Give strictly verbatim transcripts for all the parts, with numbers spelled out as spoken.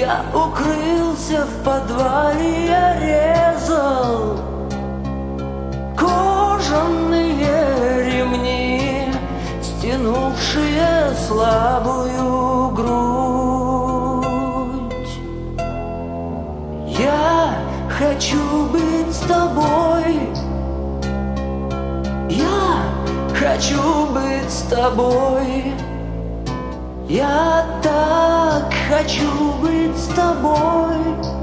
Я укрылся в подвале, я резал кожаные ремни, стянувшие слабую грудь. Я хочу быть с тобой, я хочу быть с тобой. Я так хочу быть с тобой.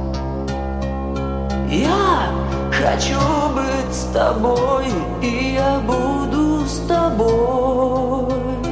Я хочу быть с тобой, и я буду с тобой.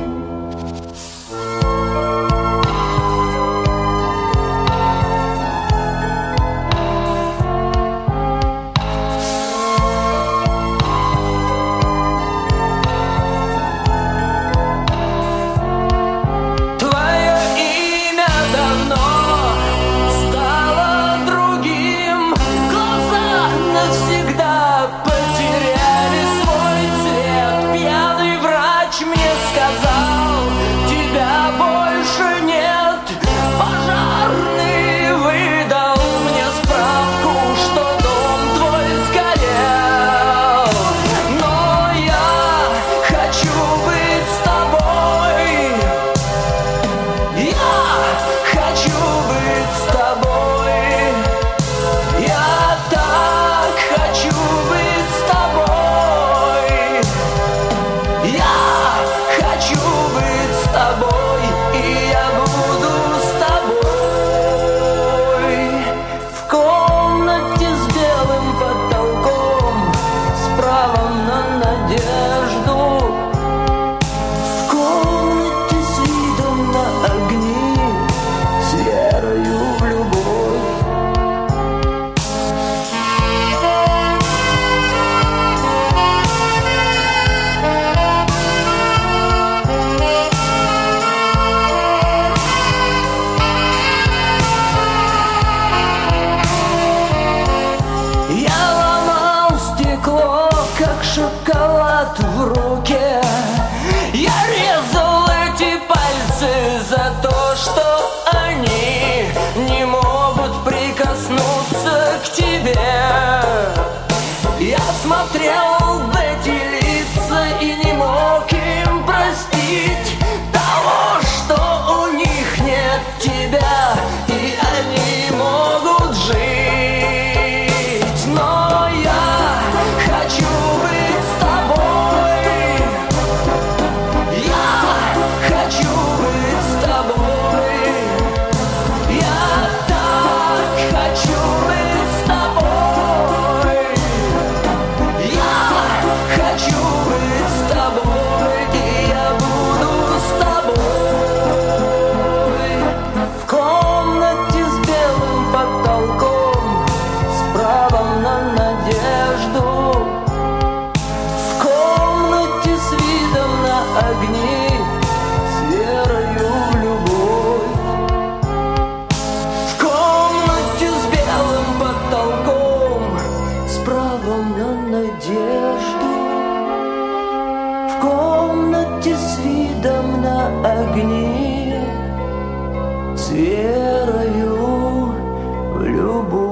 Шоколад в руке. Я резал эти пальцы за то, что они не могут прикоснуться к тебе. Я смотрел в эти лица и не мог им простить того, что у них нет тебя, и они могут жить. Но я хочу быть с тобой. Я хочу быть с тобой. Я так хочу быть с тобой. Я хочу быть с тобой, и я буду с тобой. В комнате с белым потолком, с правом на надежду. В комнате с видом на огни, с верою в любовь. В комнате с белым потолком, с правом на надежду. В комнате с видом на огни, с верою в любовь.